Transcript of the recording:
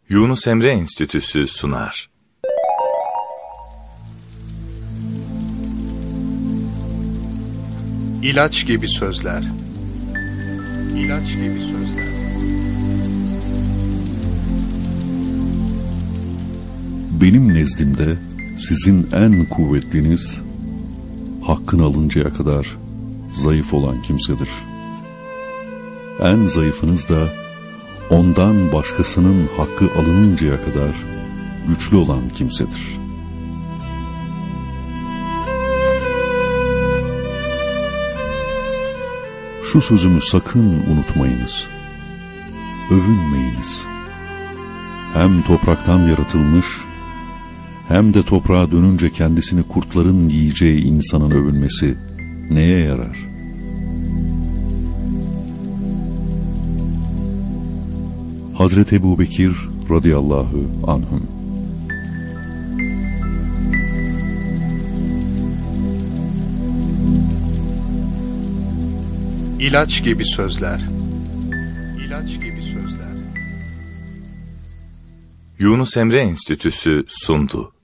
Yunus Emre Enstitüsü sunar. İlaç gibi sözler. İlaç gibi sözler. Benim nezdimde sizin en kuvvetliniz, hakkını alıncaya kadar zayıf olan kimsedir. En zayıfınız da ondan başkasının hakkı alınıncaya kadar güçlü olan kimsedir. Şu sözümü sakın unutmayınız. Övünmeyiniz. Hem topraktan yaratılmış, hem de toprağa dönünce kendisini kurtların yiyeceği insanın övünmesi neye yarar? Hazreti Ebubekir radıyallahu anhüm. İlaç gibi sözler. İlaç gibi sözler. Yunus Emre Enstitüsü sundu.